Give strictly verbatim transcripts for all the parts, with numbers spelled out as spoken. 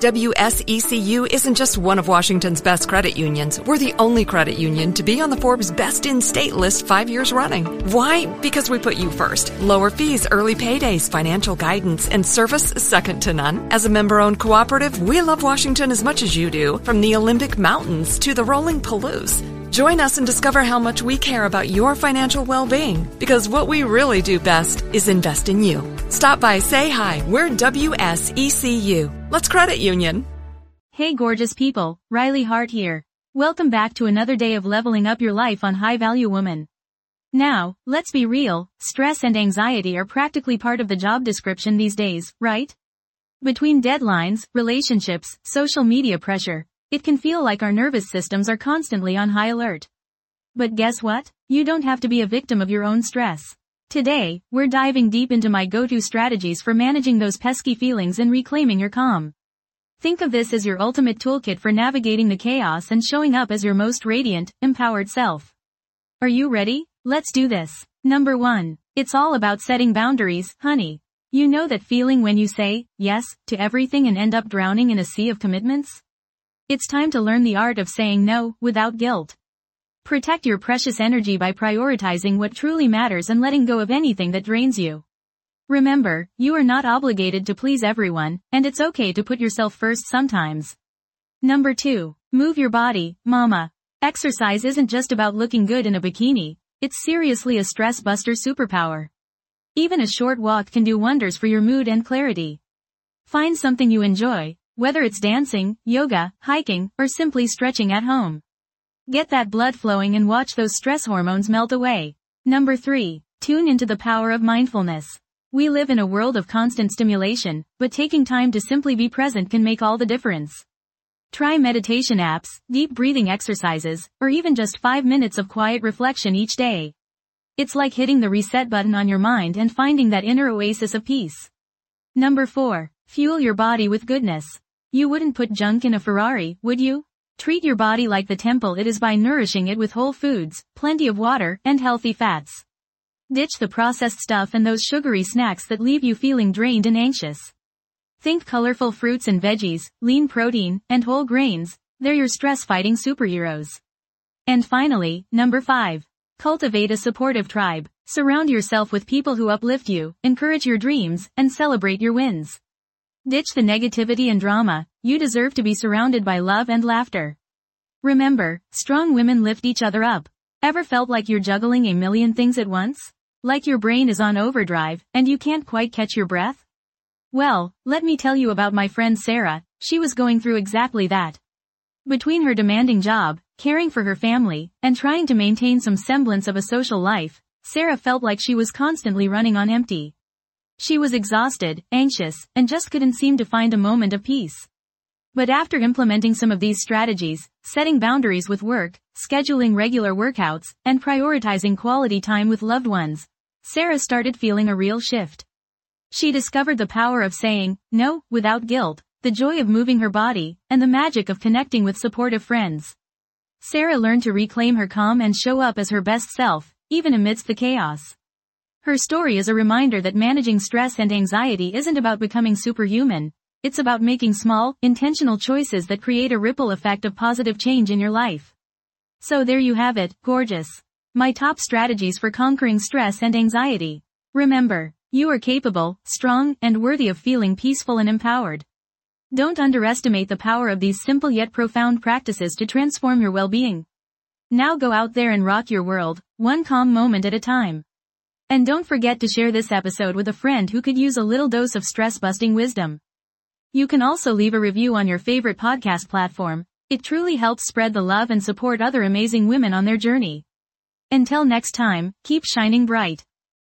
W S E C U isn't just one of Washington's best credit unions. We're the only credit union to be on the Forbes Best in State list five years running. Why? Because we put you first. Lower fees, early paydays, financial guidance, and service second to none. As a member-owned cooperative, we love Washington as much as you do, from the Olympic Mountains to the rolling Palouse. Join us and discover how much we care about your financial well-being, because what we really do best is invest in you. Stop by, say hi. We're W S E C U. Let's credit union. Hey gorgeous people, Riley Hart here. Welcome back to another day of leveling up your life on High Value Woman. Now, let's be real, stress and anxiety are practically part of the job description these days, right? Between deadlines, relationships, social media pressure, it can feel like our nervous systems are constantly on high alert. But guess what? You don't have to be a victim of your own stress. Today, we're diving deep into my go-to strategies for managing those pesky feelings and reclaiming your calm. Think of this as your ultimate toolkit for navigating the chaos and showing up as your most radiant, empowered self. Are you ready? Let's do this. Number one. It's all about setting boundaries, honey. You know that feeling when you say yes to everything and end up drowning in a sea of commitments? It's time to learn the art of saying no without guilt. Protect your precious energy by prioritizing what truly matters and letting go of anything that drains you. Remember, you are not obligated to please everyone, and it's okay to put yourself first sometimes. Number two. Move your body, mama. Exercise isn't just about looking good in a bikini, it's seriously a stress buster superpower. Even a short walk can do wonders for your mood and clarity. Find something you enjoy, whether it's dancing, yoga, hiking, or simply stretching at home. Get that blood flowing and watch those stress hormones melt away. Number three. Tune into the power of mindfulness. We live in a world of constant stimulation, but taking time to simply be present can make all the difference. Try meditation apps, deep breathing exercises, or even just five minutes of quiet reflection each day. It's like hitting the reset button on your mind and finding that inner oasis of peace. Number four. Fuel your body with goodness. You wouldn't put junk in a Ferrari, would you? Treat your body like the temple it is by nourishing it with whole foods, plenty of water, and healthy fats. Ditch the processed stuff and those sugary snacks that leave you feeling drained and anxious. Think colorful fruits and veggies, lean protein, and whole grains. They're your stress-fighting superheroes. And finally, number five. Cultivate a supportive tribe. Surround yourself with people who uplift you, encourage your dreams, and celebrate your wins. Ditch the negativity and drama. You deserve to be surrounded by love and laughter. Remember, strong women lift each other up. Ever felt like you're juggling a million things at once? Like your brain is on overdrive, and you can't quite catch your breath? Well, let me tell you about my friend Sarah. She was going through exactly that. Between her demanding job, caring for her family, and trying to maintain some semblance of a social life, Sarah felt like she was constantly running on empty. She was exhausted, anxious, and just couldn't seem to find a moment of peace. But after implementing some of these strategies, setting boundaries with work, scheduling regular workouts, and prioritizing quality time with loved ones, Sarah started feeling a real shift. She discovered the power of saying no without guilt, the joy of moving her body, and the magic of connecting with supportive friends. Sarah learned to reclaim her calm and show up as her best self, even amidst the chaos. Her story is a reminder that managing stress and anxiety isn't about becoming superhuman. It's about making small, intentional choices that create a ripple effect of positive change in your life. So there you have it, gorgeous. My top strategies for conquering stress and anxiety. Remember, you are capable, strong, and worthy of feeling peaceful and empowered. Don't underestimate the power of these simple yet profound practices to transform your well-being. Now go out there and rock your world, one calm moment at a time. And don't forget to share this episode with a friend who could use a little dose of stress-busting wisdom. You can also leave a review on your favorite podcast platform. It truly helps spread the love and support other amazing women on their journey. Until next time, keep shining bright.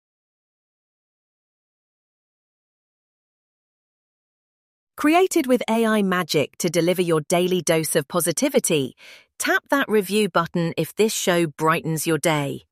Created with A I magic to deliver your daily dose of positivity, tap that review button if this show brightens your day.